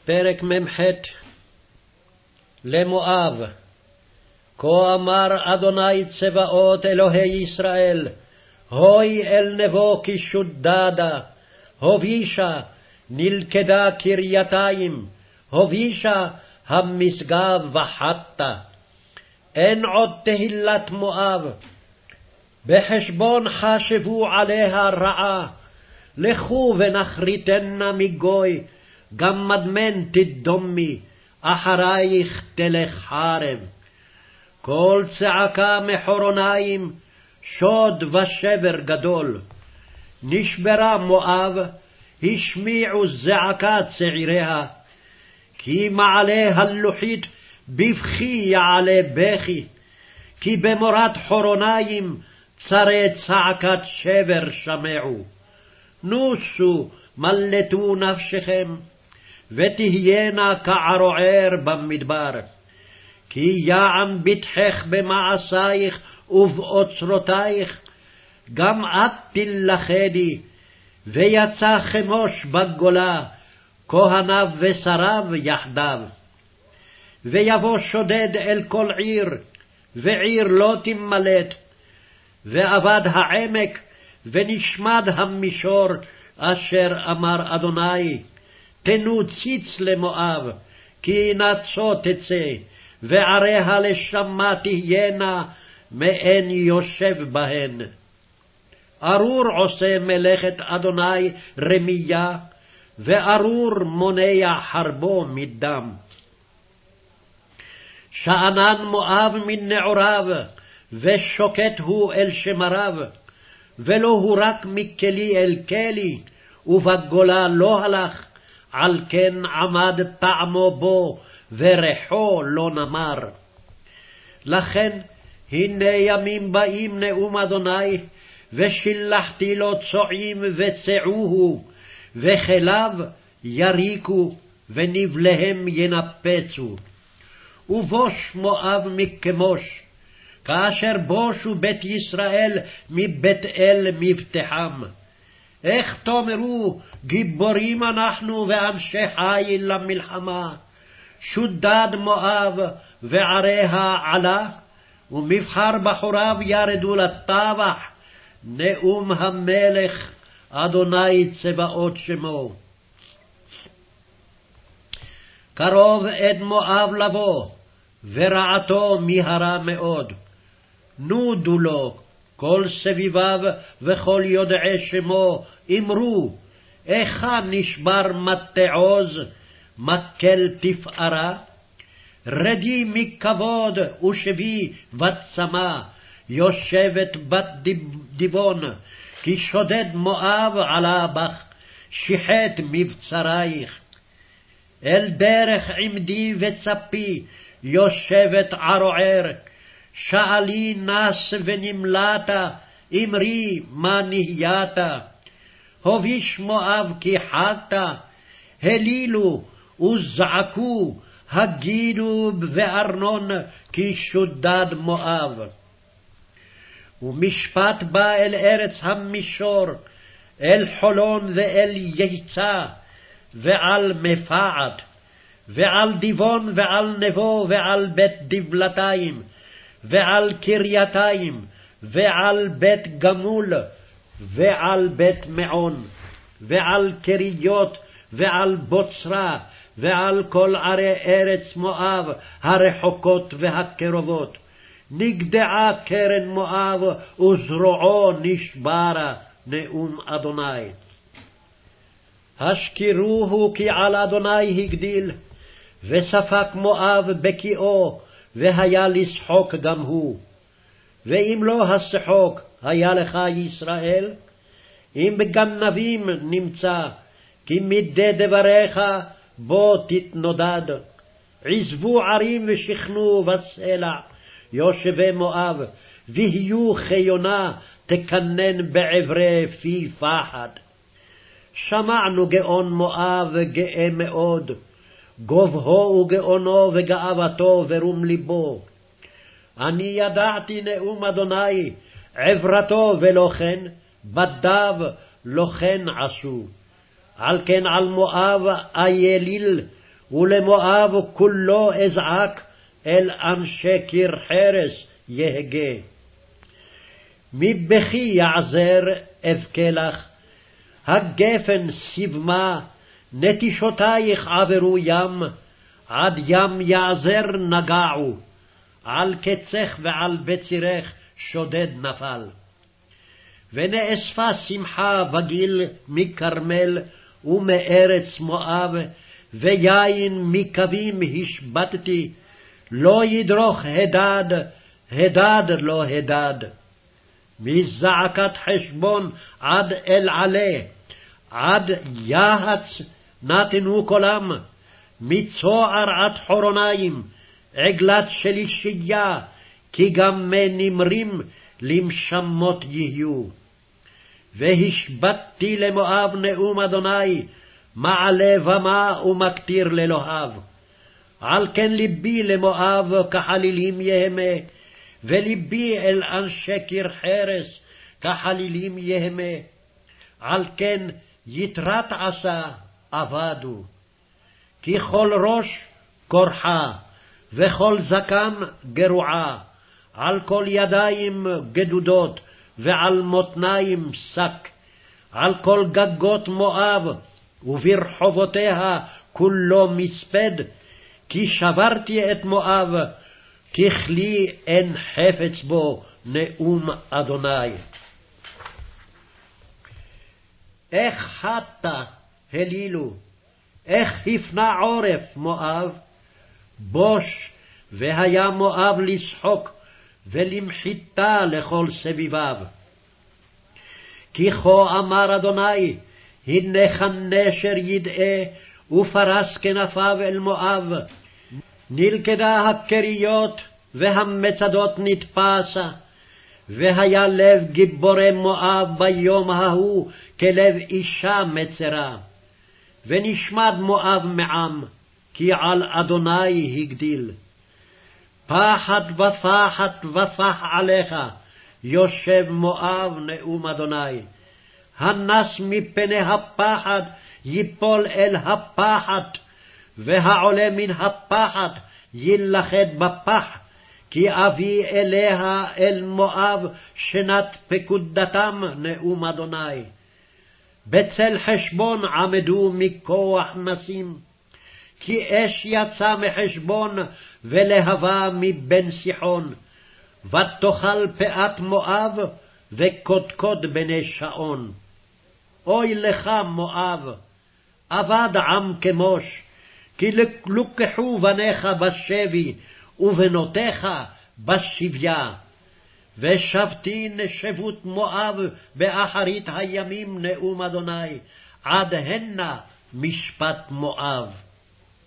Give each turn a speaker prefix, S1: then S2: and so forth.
S1: פרק מ"ח. למואב. כה אמר אדוני צבאות אלוהי ישראל, הוי אל נבו כי שודדה, הובישה נלכדה קרייתיים, הובישה המשגב וחטה. אין עוד תהילת מואב, בחשבון חשבו עליה רעה, לכו ונחריתנה מגוי, גם מדמן תדומי, אחרייך תלך חרב. כל צעקה מחורוניים, שוד ושבר גדול. נשברה מואב, השמיעו זעקה צעיריה, כי מעלה הלוחית בבכי יעלה בכי, כי במורת חורוניים צרי צעקת שבר שמעו. נוסו מלטו נפשכם, ותהיינה כערוער במדבר. כי יען ביטחך במעשייך ובאוצרותייך, גם את תלכדי, ויצא חמוש בגולה, כהניו ושריו יחדיו. ויבוא שודד אל כל עיר, ועיר לא תמלט, ואבד העמק, ונשמד המישור, אשר אמר אדוני, תנו ציץ למואב, כי נצו תצא, ועריה לשמה תהיינה, מאין יושב בהן. ארור עושה מלאכת אדוני רמייה, וארור מונע חרבו מדם. שאנן מואב מנעוריו, ושוקט הוא אל שמריו, ולא הוא רק מכלי אל כלי, ובגולה לא הלך, על כן עמד טעמו בו, וריחו לא נמר. לכן, הנה ימים באים נאום אדוני, ושילחתי לו צועים וצעוהו, וכליו יריקו, ונבליהם ינפצו. ובוש מואב מכמוש, כאשר בושו בית ישראל מבית אל מבטחם. איך תאמרו, גיבורים אנחנו ואנשי חיל למלחמה, שודד מואב ועריה עלה, ומבחר בחוריו ירדו לטבח, נאום המלך אדוני צבאות שמו. קרוב עד מואב לבוא, ורעתו מהרה מאוד. נודו לו כל סביביו וכל יודעי שמו, אמרו, איכה נשבר מטה עוז, מקל תפארה? רדי מכבוד ושבי וצמא, יושבת בת דיבון, כי שודד מואב עלה בך, שיחת מבצרייך. אל דרך עמדי וצפי, יושבת ערוער, שאלי נס ונמלט, אמרי מה נהיית? הוביש מואב כי חטא, הלילו וזעקו, הגידו בארנון כי שודד מואב. ומשפט בא אל ארץ המישור, אל חולון ואל יצא, ועל מפעת, ועל דיבון ועל נבו ועל בית דבלתיים, ועל קרייתיים, ועל בית גמול, ועל בית מעון, ועל קריות, ועל בוצרה, ועל כל ערי ארץ מואב הרחוקות והקרובות. נגדעה קרן מואב וזרועו נשברה, נאום אדוני. השכירוהו כי על אדוני הגדיל, וספק מואב בקיאו, והיה לשחוק גם הוא. ואם לא השחוק היה לך ישראל, אם בגנבים נמצא, כי מדי דבריך בו תתנודד. עזבו ערים ושכנו בסלע, יושבי מואב, ויהיו חיונה תקנן בעברי פי פחד. שמענו גאון מואב גאה מאוד, גובהו וגאונו וגאוותו ורום ליבו. אני ידעתי נאום אדוני, עברתו ולא כן, בדיו לא כן עשו. על כן על מואב אייליל, ולמואב כולו אזעק, אל אנשי קיר חרס יהגה. מבכי יעזר אבכה לך, הגפן סבמה, נטישותייך עברו ים, עד ים יעזר נגעו, על קצך ועל בצירך שודד נפל. ונאספה שמחה בגיל מכרמל ומארץ מואב, ויין מקווים השבתתי, לא ידרוך הדד, הדד לא הדד. מזעקת חשבון עד אל עלה, עד יהץ נתנו קולם, מצוער עד חורוניים, עגלת שלישייה, כי גם מנמרים למשמות יהיו. והשבתתי למואב נאום אדוני, מעלה במה ומקטיר לאלוהיו. על כן ליבי למואב כחלילים יהמה, ולבי אל אנשי קיר חרס כחלילים יהמה. על כן יתרת עשה אבדו. כי כל ראש קורחה, וכל זקן גרועה, על כל ידיים גדודות, ועל מותניים שק, על כל גגות מואב, וברחובותיה כולו מספד, כי שברתי את מואב, ככלי אין חפץ בו, נאום אדוני. איך חטא הלילו, איך הפנה עורף מואב, בוש, והיה מואב לשחוק, ולמחיתה לכל סביביו. כי כה אמר אדוני, הנך נשר ידעה, ופרס כנפיו אל מואב, נלכדה הכריות, והמצדות נתפסה, והיה לב גיבורי מואב ביום ההוא, כלב אישה מצרה. ונשמד מואב מעם, כי על אדוני הגדיל. פחד ופחד ופח עליך, יושב מואב נאום אדוני. הנס מפני הפחד ייפול אל הפחד, והעולה מן הפחד יילכד בפח, כי אביא אליה אל מואב שנת פקודתם, נאום אדוני. בצל חשבון עמדו מכוח נסים, כי אש יצא מחשבון ולהבה מבין סיחון, ותאכל פאת מואב וקודקוד בני שעון. אוי לך מואב, אבד עם כמוש, כי לוקחו בניך בשבי, ובנותיך בשביה. ושבתי נשבות מואב באחרית הימים, נאום אדוני, עד הנה משפט מואב.